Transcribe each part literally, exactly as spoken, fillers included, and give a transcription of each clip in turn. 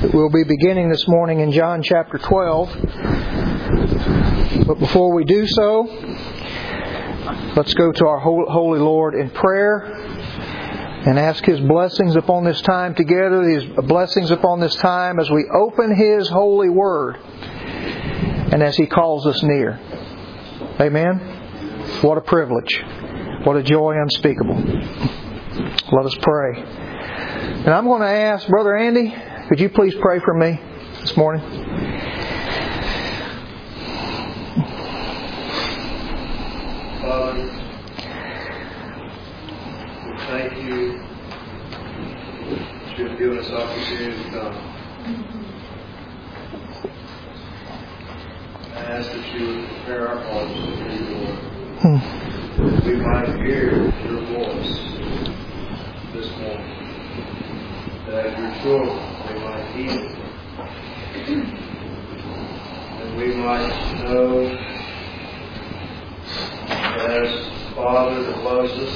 We'll be beginning this morning in John chapter twelve. But before we do so, let's go to our Holy Lord in prayer and ask His blessings upon this time together, His blessings upon this time as we open His holy Word and as He calls us near. Amen? What a privilege. What a joy unspeakable. Let us pray. And I'm going to ask Brother Andy, could you please pray for me this morning? Father, we thank you that you have given us opportunity to come. I ask that you would prepare our hearts to hear your word. Hmm. That we might hear your voice this morning. That as your children we might hear it. And we might know that as Father that loves us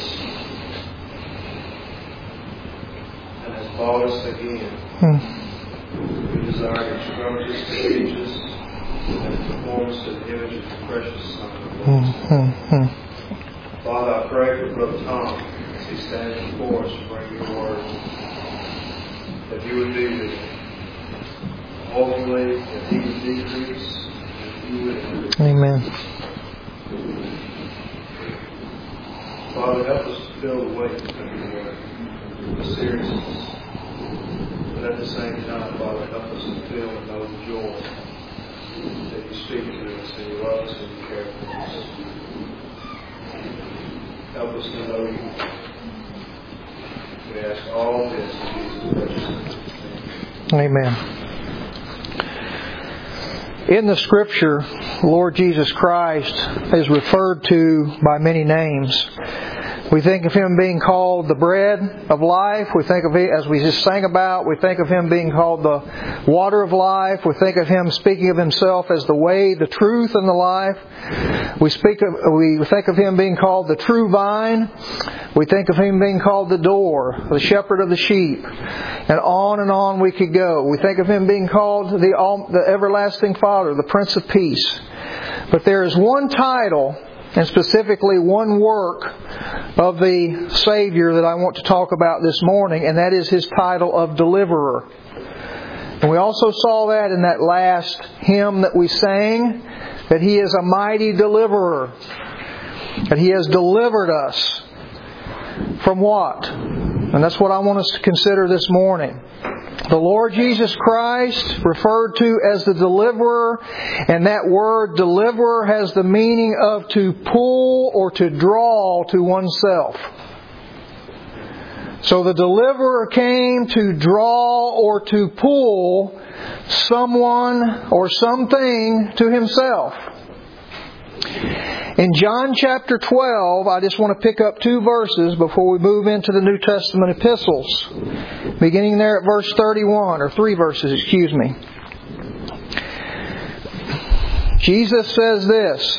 and has bought us again, hmm. we desire to instruct us, to teach us, and to conform us to the image of your precious Son. Hmm. Hmm. Father, I pray for Brother Tom as he stands before us to bring your word, that you would be with him. Ultimately, that he would decrease, and you would increase. Amen. Father, help us to feel the weight of your word, the seriousness. But at the same time, Father, help us to feel and know the joy that you speak to us, and you love us, and you care for us. Help us to know you. We ask all this in Jesus' precious name. Amen. In the Scripture, Lord Jesus Christ is referred to by many names. We think of Him being called the bread of life. We think of it, as we just sang about, we think of Him being called the water of life. We think of Him speaking of Himself as the way, the truth, and the life. We speak of, we think of Him being called the true vine. We think of Him being called the door, the shepherd of the sheep. And on and on we could go. We think of Him being called the, all, the everlasting Father, the Prince of Peace. But there is one title, and specifically one work of the Savior that I want to talk about this morning, and that is His title of Deliverer. And we also saw that in that last hymn that we sang, that He is a mighty deliverer. That He has delivered us from what? And that's what I want us to consider this morning. The Lord Jesus Christ, referred to as the deliverer, and that word deliverer has the meaning of to pull or to draw to oneself. So the deliverer came to draw or to pull someone or something to Himself. In John chapter twelve, I just want to pick up two verses before we move into the New Testament epistles. Beginning there at verse thirty-one, or three verses, excuse me. Jesus says this,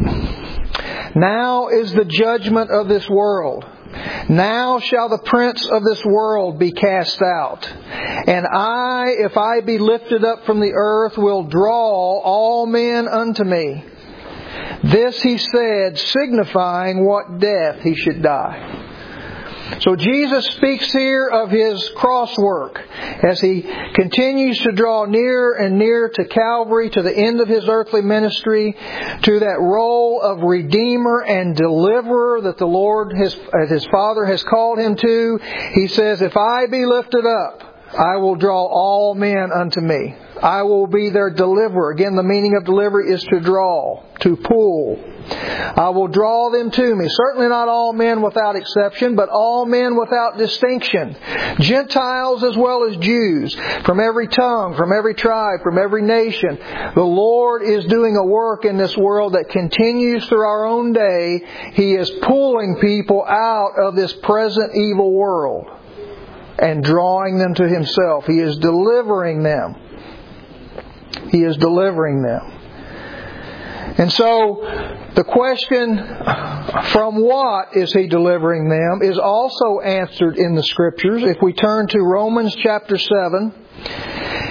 "Now is the judgment of this world. Now shall the prince of this world be cast out. And I, if I be lifted up from the earth, will draw all men unto me." This He said, signifying what death He should die. So Jesus speaks here of His cross work as He continues to draw nearer and nearer to Calvary, to the end of His earthly ministry, to that role of Redeemer and Deliverer that the Lord, His, His Father, has called Him to. He says, if I be lifted up, I will draw all men unto me. I will be their deliverer. Again, the meaning of delivery is to draw, to pull. I will draw them to me. Certainly not all men without exception, but all men without distinction. Gentiles as well as Jews. From every tongue, from every tribe, from every nation. The Lord is doing a work in this world that continues through our own day. He is pulling people out of this present evil world and drawing them to Himself. He is delivering them. He is delivering them. And so, the question, from what is He delivering them, is also answered in the Scriptures. If we turn to Romans chapter seven,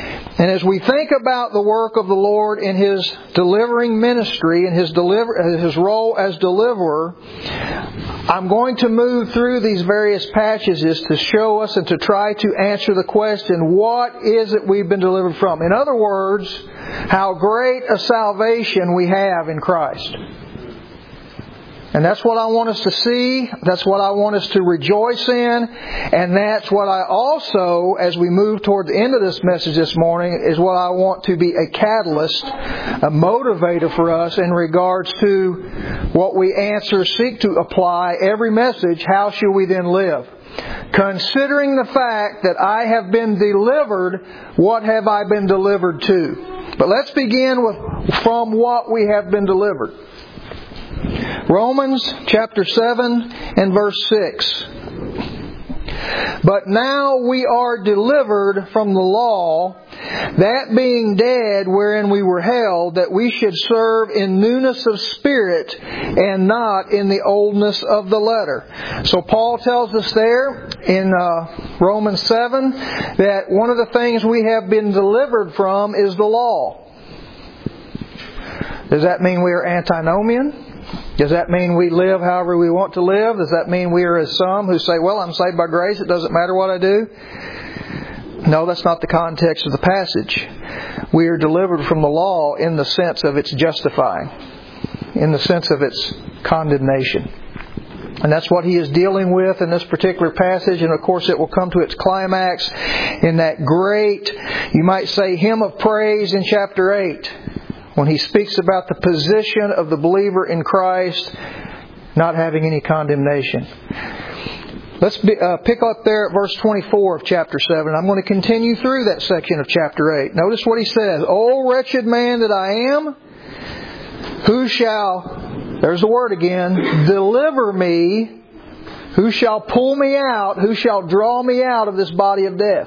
And as we think about the work of the Lord in His delivering ministry and His deliver, His role as deliverer, I'm going to move through these various passages to show us and to try to answer the question, what is it we've been delivered from? In other words, how great a salvation we have in Christ. And that's what I want us to see. That's what I want us to rejoice in. And that's what I also, as we move toward the end of this message this morning, is what I want to be a catalyst, a motivator for us in regards to what we answer, seek to apply every message. How shall we then live? Considering the fact that I have been delivered, what have I been delivered to? But let's begin with from what we have been delivered. Romans chapter seven and verse six. But now we are delivered from the law, that being dead wherein we were held, that we should serve in newness of spirit and not in the oldness of the letter. So Paul tells us there in uh, Romans seven that one of the things we have been delivered from is the law. Does that mean we are antinomian? Does that mean we live however we want to live? Does that mean we are as some who say, well, I'm saved by grace, it doesn't matter what I do? No, that's not the context of the passage. We are delivered from the law in the sense of its justifying, in the sense of its condemnation. And that's what he is dealing with in this particular passage. And of course it will come to its climax in that great, you might say, hymn of praise in chapter eight. When he speaks about the position of the believer in Christ not having any condemnation. Let's be, uh, pick up there at verse twenty-four of chapter seven. I'm going to continue through that section of chapter eight. Notice what he says. O wretched man that I am, who shall, there's the word again, deliver me, who shall pull me out, who shall draw me out of this body of death?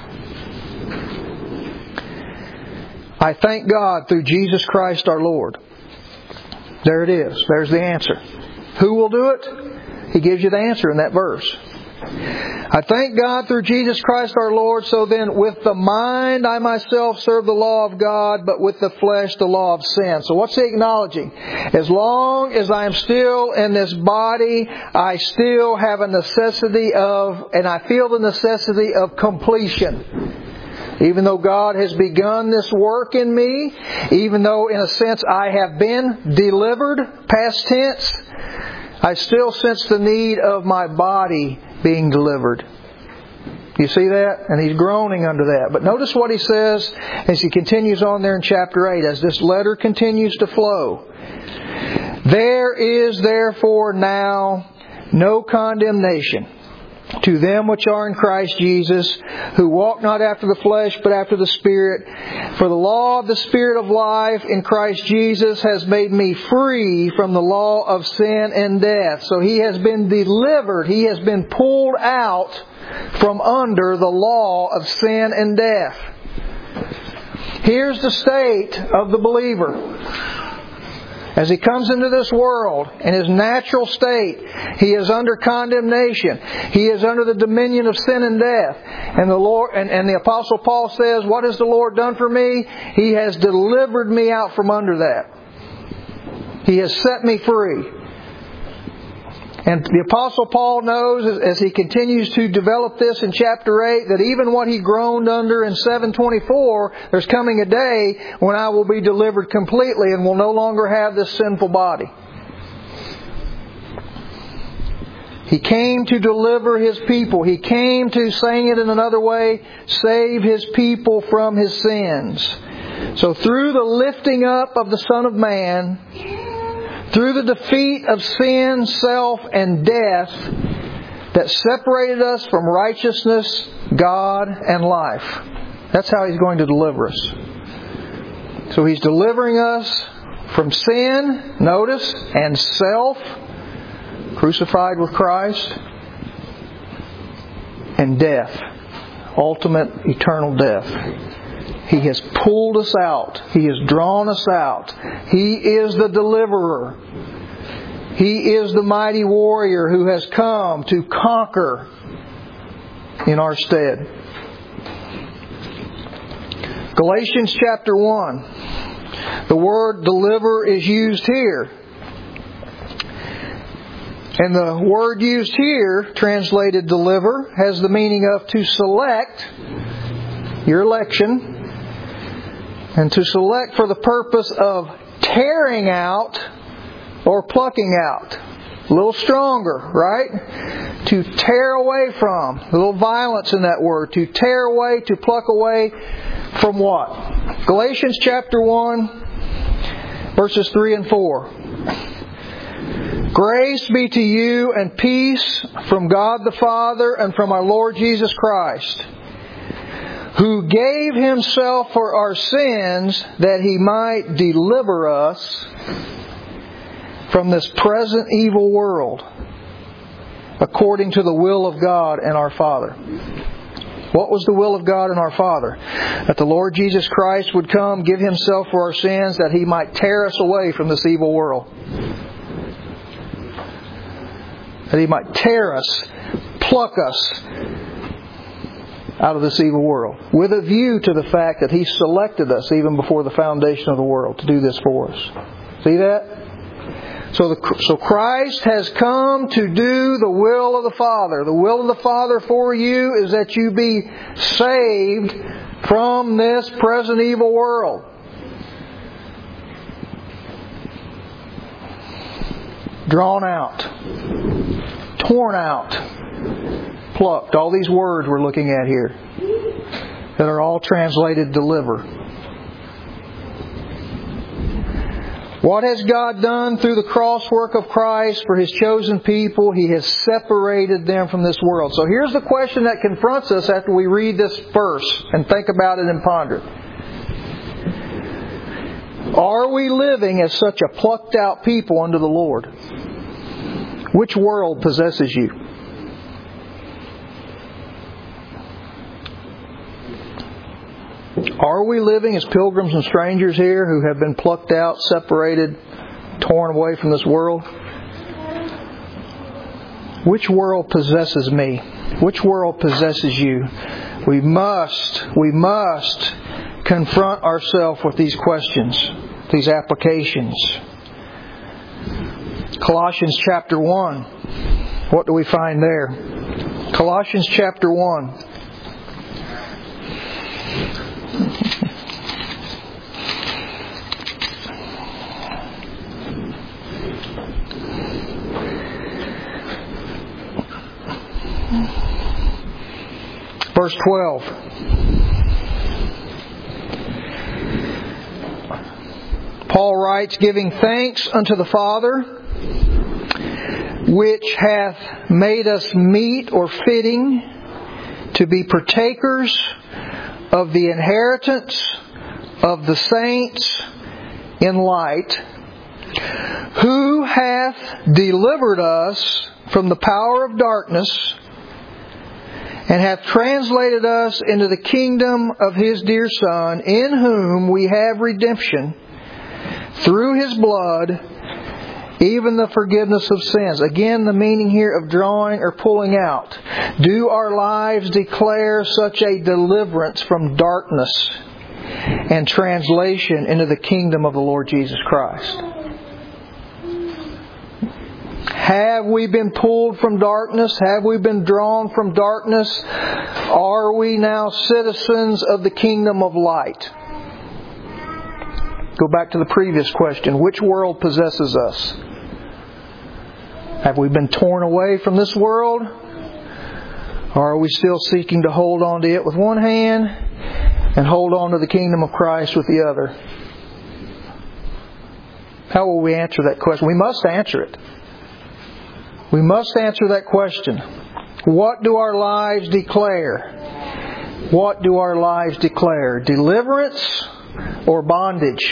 I thank God through Jesus Christ our Lord. There it is. There's the answer. Who will do it? He gives you the answer in that verse. I thank God through Jesus Christ our Lord. So then with the mind I myself serve the law of God, but with the flesh the law of sin. So what's he acknowledging? As long as I am still in this body, I still have a necessity of, and I feel the necessity of completion. Even though God has begun this work in me, even though in a sense I have been delivered, past tense, I still sense the need of my body being delivered. You see that? And he's groaning under that. But notice what he says as he continues on there in chapter eight, as this letter continues to flow. There is therefore now no condemnation to them which are in Christ Jesus, who walk not after the flesh, but after the Spirit. For the law of the Spirit of life in Christ Jesus has made me free from the law of sin and death. So he has been delivered. He has been pulled out from under the law of sin and death. Here's the state of the believer. As he comes into this world, in his natural state, he is under condemnation. He is under the dominion of sin and death. And the Lord, and, and the Apostle Paul says, what has the Lord done for me? He has delivered me out from under that. He has set me free. And the Apostle Paul knows, as, as he continues to develop this in chapter eight, that even what he groaned under in seven twenty-four, there's coming a day when I will be delivered completely and will no longer have this sinful body. He came to deliver His people. He came to, saying it in another way, save His people from His sins. So through the lifting up of the Son of Man, through the defeat of sin, self, and death that separated us from righteousness, God, and life. That's how He's going to deliver us. So He's delivering us from sin, notice, and self, crucified with Christ, and death, ultimate eternal death. He has pulled us out. He has drawn us out. He is the deliverer. He is the mighty warrior who has come to conquer in our stead. Galatians chapter one. The word deliver is used here. And the word used here, translated deliver, has the meaning of to select, your election, and to select for the purpose of tearing out or plucking out. A little stronger, right? To tear away from. A little violence in that word. To tear away, to pluck away from what? Galatians chapter one, verses three and four. Grace be to you and peace from God the Father and from our Lord Jesus Christ, who gave Himself for our sins that He might deliver us from this present evil world, according to the will of God and our Father. What was the will of God and our Father? That the Lord Jesus Christ would come, give Himself for our sins, that He might tear us away from this evil world. That He might tear us, pluck us out of this evil world. With a view to the fact that He selected us even before the foundation of the world to do this for us. See that? So, the, so Christ has come to do the will of the Father. The will of the Father for you is that you be saved from this present evil world. Drawn out. Torn out. Plucked. All these words we're looking at here that are all translated deliver. What has God done through the cross work of Christ for His chosen people? He has separated them from this world. So here's the question that confronts us after we read this verse and think about it and ponder it. Are we living as such a plucked out people unto the Lord? Which world possesses you? Are we living as pilgrims and strangers here who have been plucked out, separated, torn away from this world? Which world possesses me? Which world possesses you? We must, we must confront ourselves with these questions, these applications. Colossians chapter one. What do we find there? Colossians chapter one. Verse twelve. Paul writes, giving thanks unto the Father, which hath made us meet or fitting to be partakers of the inheritance of the saints in light, who hath delivered us from the power of darkness, and hath translated us into the kingdom of His dear Son, in whom we have redemption through His blood, even the forgiveness of sins. Again, the meaning here of drawing or pulling out. Do our lives declare such a deliverance from darkness and translation into the kingdom of the Lord Jesus Christ? Have we been pulled from darkness? Have we been drawn from darkness? Are we now citizens of the kingdom of light? Go back to the previous question. Which world possesses us? Have we been torn away from this world? Or are we still seeking to hold on to it with one hand and hold on to the kingdom of Christ with the other? How will we answer that question? We must answer it. We must answer that question. What do our lives declare? What do our lives declare? Deliverance or bondage?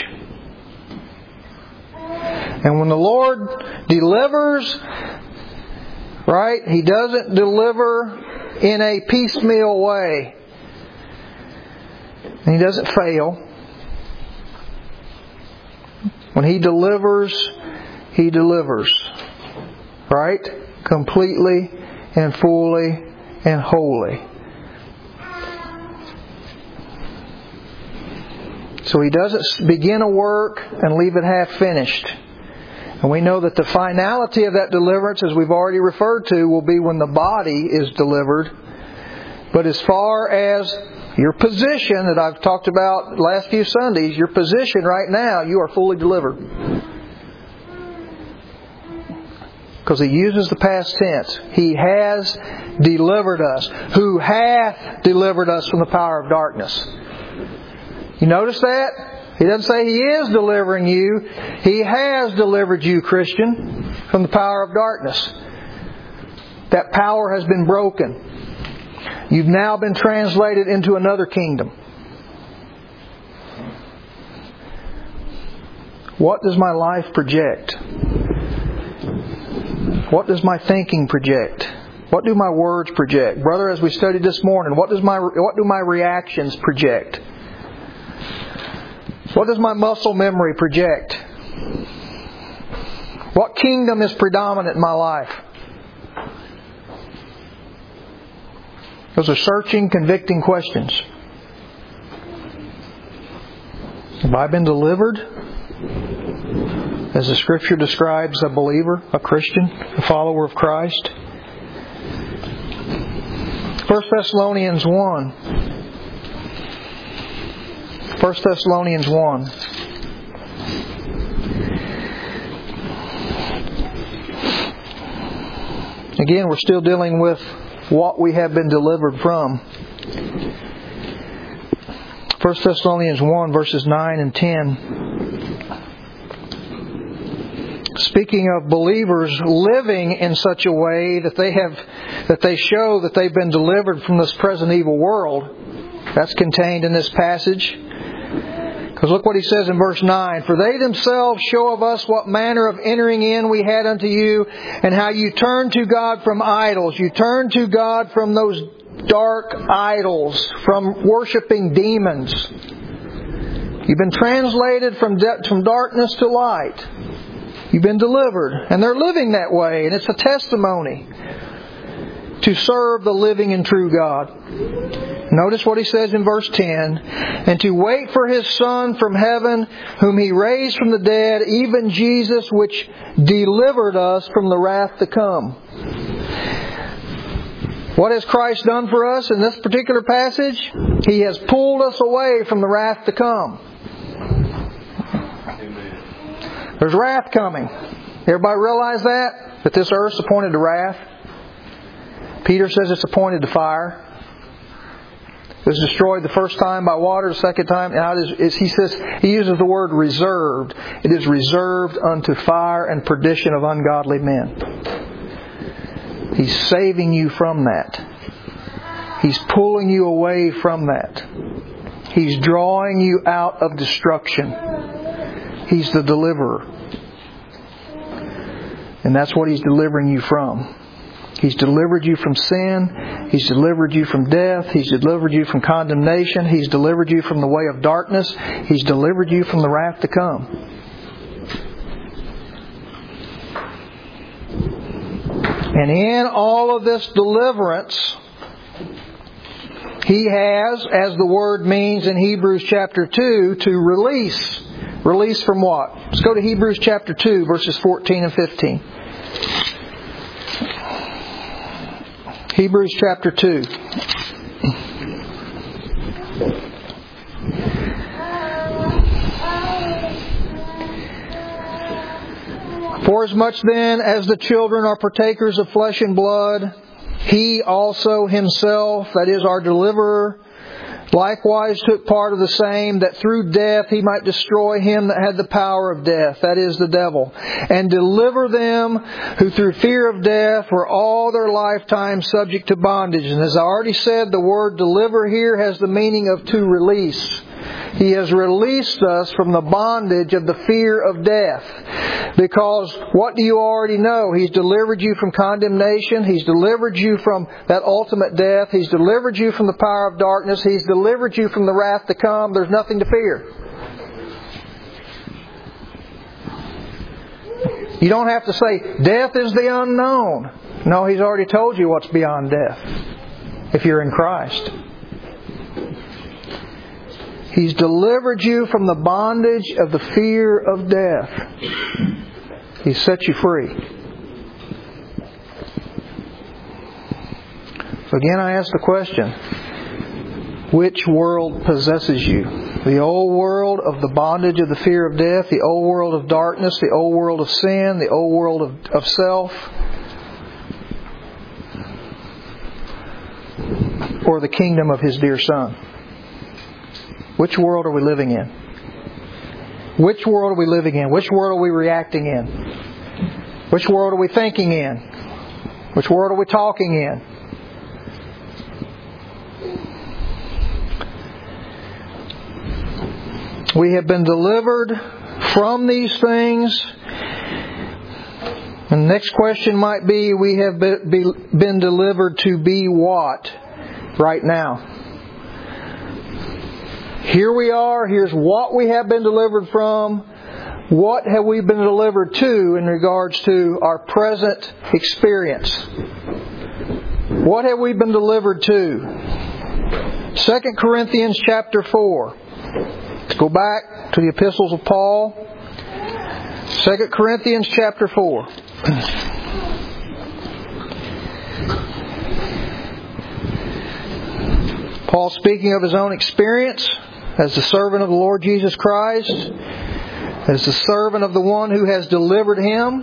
And when the Lord delivers, right, He doesn't deliver in a piecemeal way. And He doesn't fail. When He delivers, He delivers. Right? Completely and fully and wholly. So He doesn't begin a work and leave it half finished. And we know that the finality of that deliverance, as we've already referred to, will be when the body is delivered. But as far as your position that I've talked about the last few Sundays, your position right now, you are fully delivered. Because He uses the past tense. He has delivered us. Who hath delivered us from the power of darkness. You notice that? He doesn't say He is delivering you. He has delivered you, Christian, from the power of darkness. That power has been broken. You've now been translated into another kingdom. What does my life project? What does my thinking project? What do my words project? Brother, as we studied this morning, what does my what do my reactions project? What does my muscle memory project? What kingdom is predominant in my life? Those are searching, convicting questions. Have I been delivered? As the Scripture describes a believer, a Christian, a follower of Christ. First Thessalonians one. First Thessalonians one. Again, we're still dealing with what we have been delivered from. First Thessalonians one, verses nine and ten. Speaking of believers living in such a way that they have, that they show that they've been delivered from this present evil world. That's contained in this passage. Because look what he says in verse nine. For they themselves show of us what manner of entering in we had unto you, and how you turned to God from idols. You turned to God from those dark idols, from worshiping demons. You've been translated from de- from darkness to light. You've been delivered. And they're living that way. And it's a testimony to serve the living and true God. Notice what he says in verse ten. And to wait for His Son from heaven, whom He raised from the dead, even Jesus, which delivered us from the wrath to come. What has Christ done for us in this particular passage? He has pulled us away from the wrath to come. There's wrath coming. Everybody realize that? That this earth's appointed to wrath? Peter says it's appointed to fire. It was destroyed the first time by water, the second time. Now it is, he says, he uses the word reserved. It is reserved unto fire and perdition of ungodly men. He's saving you from that. He's pulling you away from that. He's drawing you out of destruction. He's the deliverer. And that's what He's delivering you from. He's delivered you from sin. He's delivered you from death. He's delivered you from condemnation. He's delivered you from the way of darkness. He's delivered you from the wrath to come. And in all of this deliverance, He has, as the word means in Hebrews chapter two, to release. Release from what? Let's go to Hebrews chapter two, verses fourteen and fifteen. Hebrews chapter two. Forasmuch then as the children are partakers of flesh and blood, He also Himself, that is our deliverer, likewise took part of the same, that through death He might destroy him that had the power of death, that is the devil, and deliver them who through fear of death were all their lifetime subject to bondage. And as I already said, the word deliver here has the meaning of to release. He has released us from the bondage of the fear of death. Because what do you already know? He's delivered you from condemnation. He's delivered you from that ultimate death. He's delivered you from the power of darkness. He's delivered you from the wrath to come. There's nothing to fear. You don't have to say, death is the unknown. No, He's already told you what's beyond death if you're in Christ. He's delivered you from the bondage of the fear of death. He's set you free. So again, I ask the question, which world possesses you? The old world of the bondage of the fear of death, the old world of darkness, the old world of sin, the old world of, of self, or the kingdom of His dear Son? Which world are we living in? Which world are we living in? Which world are we reacting in? Which world are we thinking in? Which world are we talking in? We have been delivered from these things. And the next question might be, we have been delivered to be what right now? Here we are. Here's what we have been delivered from. What have we been delivered to in regards to our present experience? What have we been delivered to? Second Corinthians chapter four. Let's go back to the epistles of Paul. Second Corinthians chapter four. Paul speaking of his own experience as the servant of the Lord Jesus Christ, as the servant of the one who has delivered him.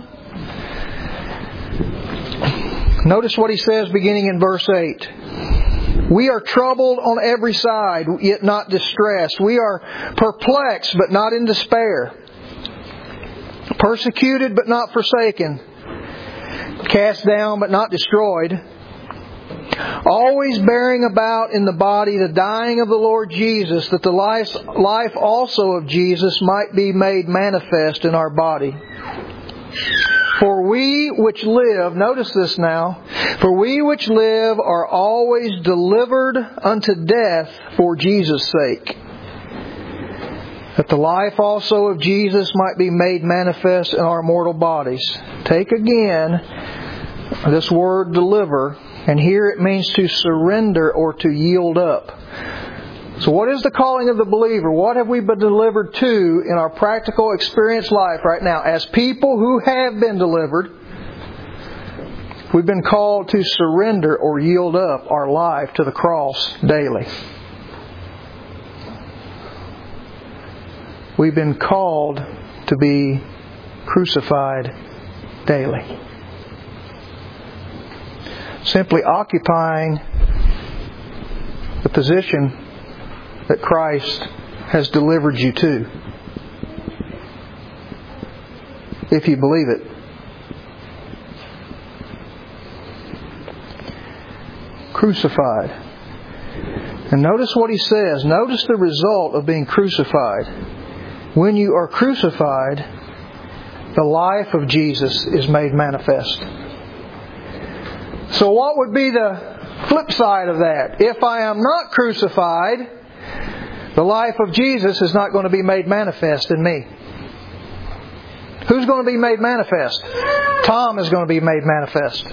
Notice what he says beginning in verse eight. We are troubled on every side, yet not distressed. We are perplexed, but not in despair. Persecuted, but not forsaken. Cast down, but not destroyed. Always bearing about in the body the dying of the Lord Jesus, that the life, life also of Jesus might be made manifest in our body. For we which live, notice this now, for we which live are always delivered unto death for Jesus' sake, that the life also of Jesus might be made manifest in our mortal bodies. Take again this word deliver, and here it means to surrender or to yield up. So what is the calling of the believer? What have we been delivered to in our practical experience life right now? As people who have been delivered, we've been called to surrender or yield up our life to the cross daily. We've been called to be crucified daily. Simply occupying the position that Christ has delivered you to, if you believe it. Crucified. And notice what he says. Notice the result of being crucified. When you are crucified, the life of Jesus is made manifest. So what would be the flip side of that? If I am not crucified, the life of Jesus is not going to be made manifest in me. Who's going to be made manifest? Tom is going to be made manifest.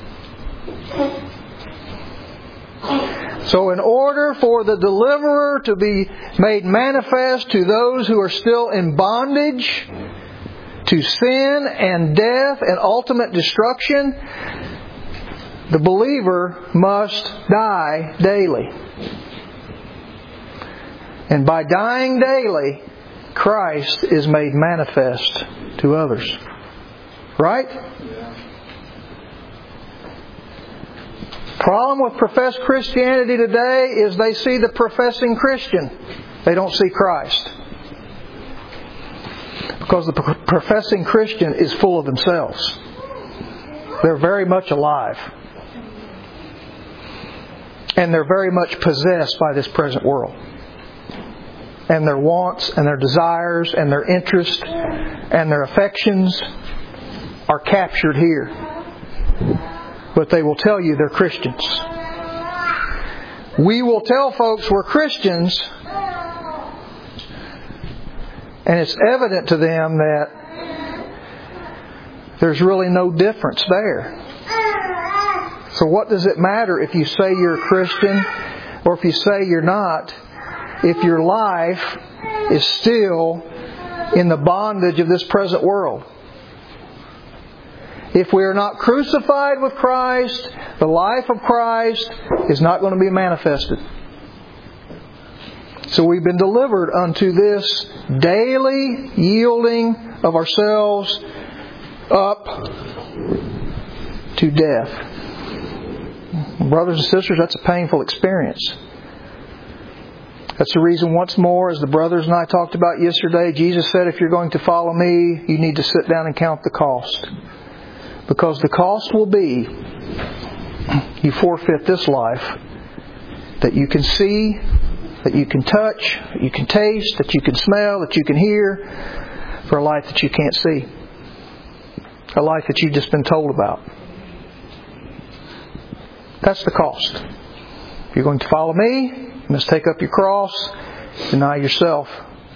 So in order for the deliverer to be made manifest to those who are still in bondage to sin and death and ultimate destruction, the believer must die daily. And by dying daily, Christ is made manifest to others. Right? Problem with professed Christianity today is they see the professing Christian. They don't see Christ. Because the professing Christian is full of themselves. They're very much alive. And they're very much possessed by this present world. And their wants and their desires and their interests and their affections are captured here. But they will tell you they're Christians. We will tell folks we're Christians, and it's evident to them that there's really no difference there. So what does it matter if you say you're a Christian or if you say you're not, if your life is still in the bondage of this present world. If we are not crucified with Christ, the life of Christ is not going to be manifested. So we've been delivered unto this daily yielding of ourselves up to death. Brothers and sisters, that's a painful experience. That's the reason, once more, as the brothers and I talked about yesterday, Jesus said, if you're going to follow me, you need to sit down and count the cost. Because the cost will be, you forfeit this life that you can see, that you can touch, that you can taste, that you can smell, that you can hear, for a life that you can't see. A life that you've just been told about. That's the cost. If you're going to follow me, you must take up your cross, deny yourself.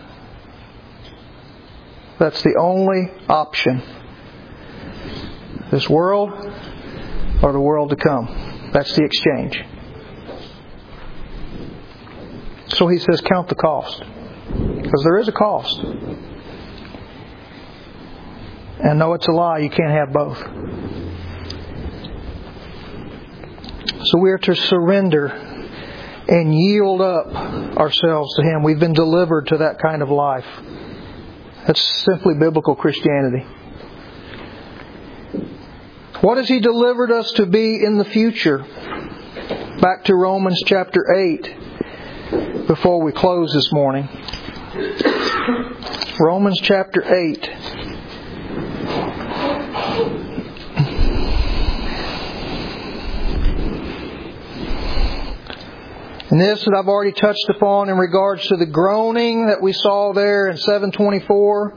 That's the only option. This world or the world to come. That's the exchange. So he says, count the cost. Because there is a cost. And no, it's a lie. You can't have both. So we are to surrender and yield up ourselves to Him. We've been delivered to that kind of life. That's simply biblical Christianity. What has He delivered us to be in the future? Back to Romans chapter eight, before we close this morning. Romans chapter eight. And this that I've already touched upon in regards to the groaning that we saw there in seven twenty-four,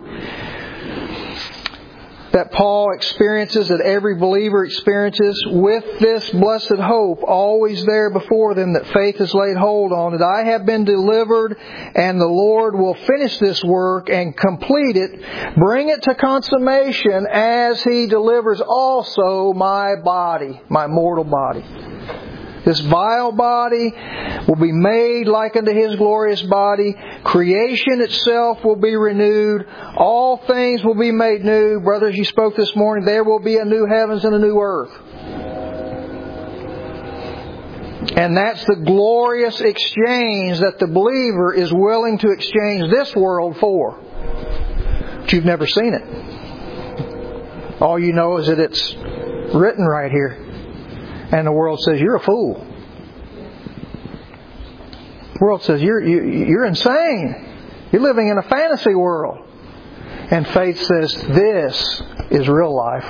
that Paul experiences, that every believer experiences, with this blessed hope always there before them that faith has laid hold on, that I have been delivered and the Lord will finish this work and complete it, bring it to consummation as He delivers also my body, my mortal body. This vile body will be made like unto His glorious body. Creation itself will be renewed. All things will be made new. Brothers, you spoke this morning. There will be a new heavens and a new earth. And that's the glorious exchange that the believer is willing to exchange this world for. But you've never seen it. All you know is that it's written right here. And the world says, you're a fool. The world says, you're, you, you're insane. You're living in a fantasy world. And faith says, this is real life.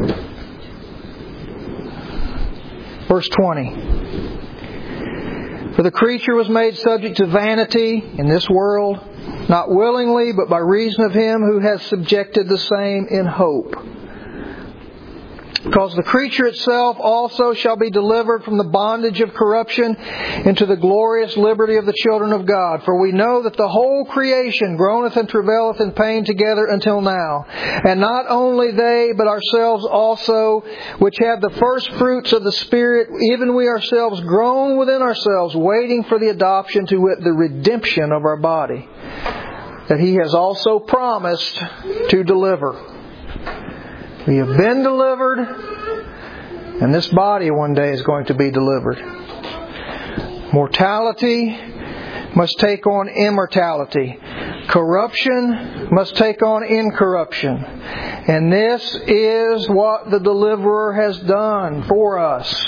Verse twenty. For the creature was made subject to vanity in this world, not willingly, but by reason of Him who has subjected the same in hope. Because the creature itself also shall be delivered from the bondage of corruption into the glorious liberty of the children of God. For we know that the whole creation groaneth and travaileth in pain together until now. And not only they, but ourselves also, which have the first fruits of the Spirit, even we ourselves groan within ourselves, waiting for the adoption, to wit, the redemption of our body, that He has also promised to deliver. We have been delivered, and this body one day is going to be delivered. Mortality must take on immortality. Corruption must take on incorruption. And this is what the Deliverer has done for us.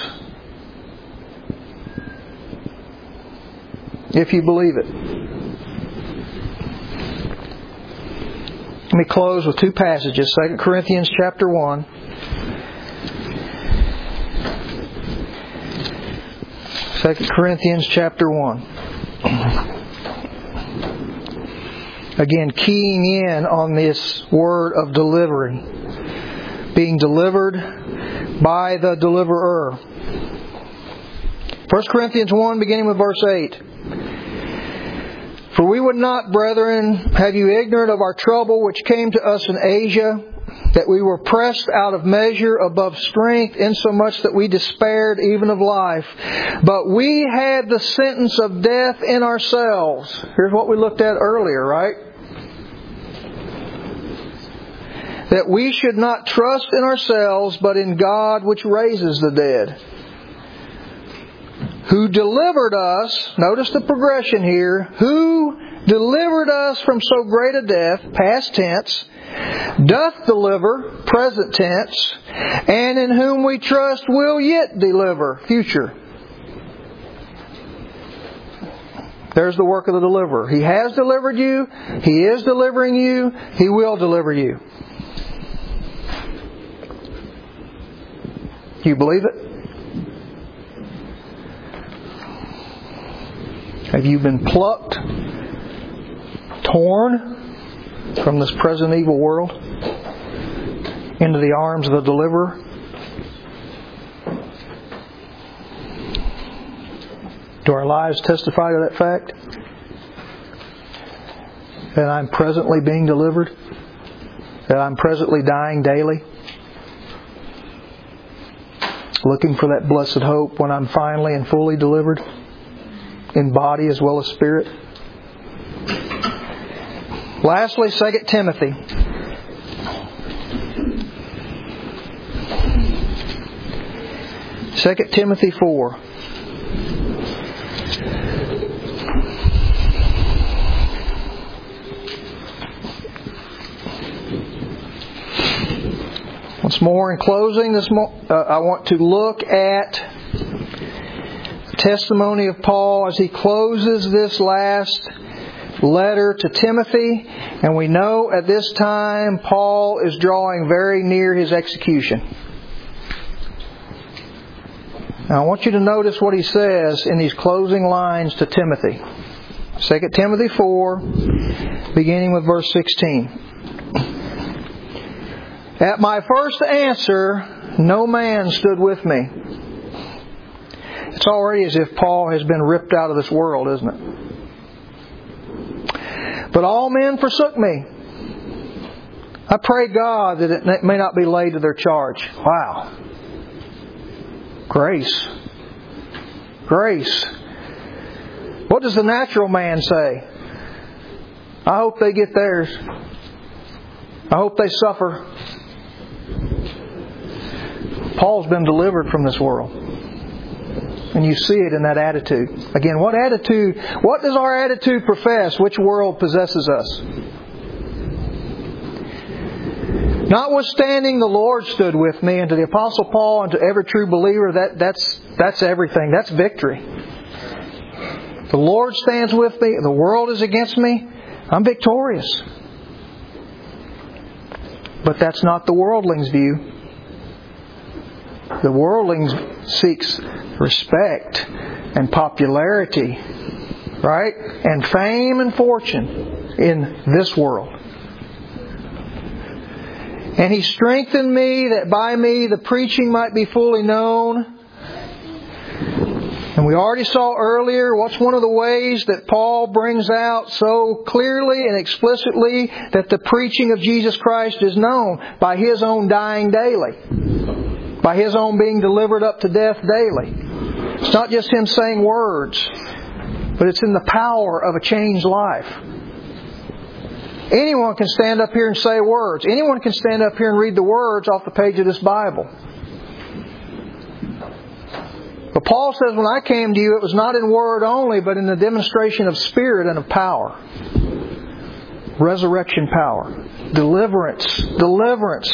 If you believe it. Let me close with two passages. Second Corinthians chapter one. Second Corinthians chapter one. Again, keying in on this word of delivering. Being delivered by the deliverer. First Corinthians one, beginning with verse eight. For we would not, brethren, have you ignorant of our trouble which came to us in Asia, that we were pressed out of measure above strength, insomuch that we despaired even of life. But we had the sentence of death in ourselves. Here's what we looked at earlier, right? That we should not trust in ourselves, but in God which raises the dead. Who delivered us, notice the progression here, who delivered us from so great a death, past tense, doth deliver, present tense, and in whom we trust will yet deliver, future. There's the work of the deliverer. He has delivered you, He is delivering you, He will deliver you. Do you believe it? Have you been plucked, torn from this present evil world into the arms of the deliverer? Do our lives testify to that fact? That I'm presently being delivered? That I'm presently dying daily? Looking for that blessed hope when I'm finally and fully delivered? In body as well as spirit. Lastly, Second Timothy. Second Timothy four. Once more, in closing, this mo- uh, I want to look at testimony of Paul as he closes this last letter to Timothy. And we know at this time Paul is drawing very near his execution. Now I want you to notice what he says in these closing lines to Timothy. Second Timothy four, beginning with verse sixteen. At my first answer, no man stood with me. It's already as if Paul has been ripped out of this world, isn't it? But all men forsook me. I pray God that it may not be laid to their charge. Wow. Grace. Grace. What does the natural man say? I hope they get theirs. I hope they suffer. Paul's been delivered from this world. And you see it in that attitude. Again, what attitude, what does our attitude profess? Which world possesses us? Notwithstanding, the Lord stood with me, and to the Apostle Paul and to every true believer, that, that's, that's everything. That's victory. The Lord stands with me, the world is against me, I'm victorious. But that's not the worldling's view. The worldling seeks respect and popularity, right? And fame and fortune in this world. And He strengthened me that by me the preaching might be fully known. And we already saw earlier what's one of the ways that Paul brings out so clearly and explicitly that the preaching of Jesus Christ is known by His own dying daily. By His own being delivered up to death daily. It's not just Him saying words, but it's in the power of a changed life. Anyone can stand up here and say words. Anyone can stand up here and read the words off the page of this Bible. But Paul says, when I came to you, it was not in word only, but in the demonstration of spirit and of power. Resurrection power. Deliverance. Deliverance.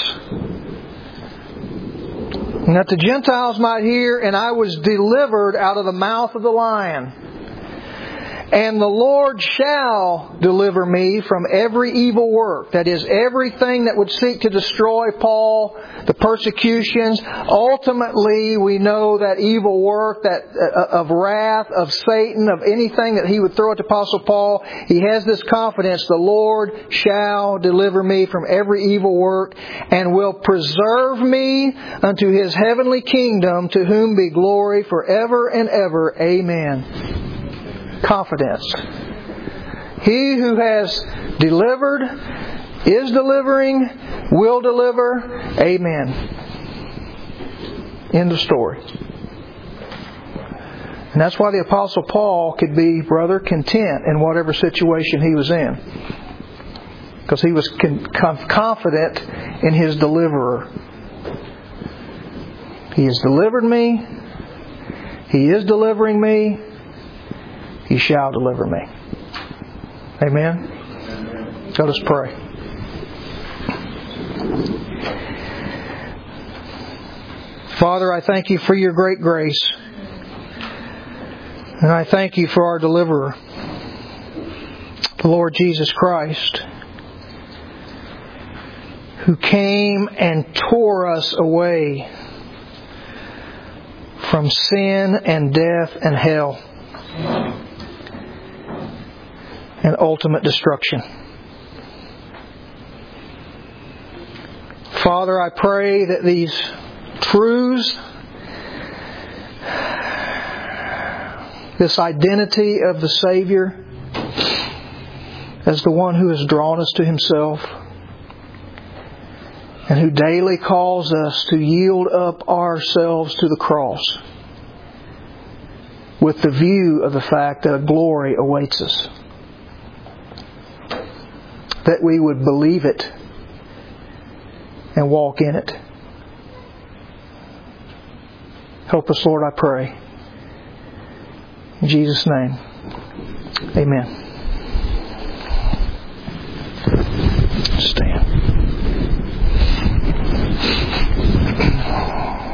And that the Gentiles might hear, and I was delivered out of the mouth of the lion. And the Lord shall deliver me from every evil work. That is, everything that would seek to destroy Paul, the persecutions. Ultimately, we know that evil work that uh, of wrath, of Satan, of anything that he would throw at the Apostle Paul. He has this confidence, the Lord shall deliver me from every evil work and will preserve me unto His heavenly kingdom, to whom be glory forever and ever. Amen. Confidence. He who has delivered, is delivering, will deliver. Amen. End of story. And that's why the Apostle Paul could be, brother, content in whatever situation he was in. Because he was confident in his deliverer. He has delivered me. He is delivering me. He shall deliver me. Amen? Let us pray. Father, I thank You for Your great grace. And I thank You for our deliverer, the Lord Jesus Christ, who came and tore us away from sin and death and hell and ultimate destruction. Father, I pray that these truths, this identity of the Savior as the one who has drawn us to Himself and who daily calls us to yield up ourselves to the cross with the view of the fact that a glory awaits us, that we would believe it and walk in it. Help us, Lord, I pray. In Jesus' name, amen. Stand.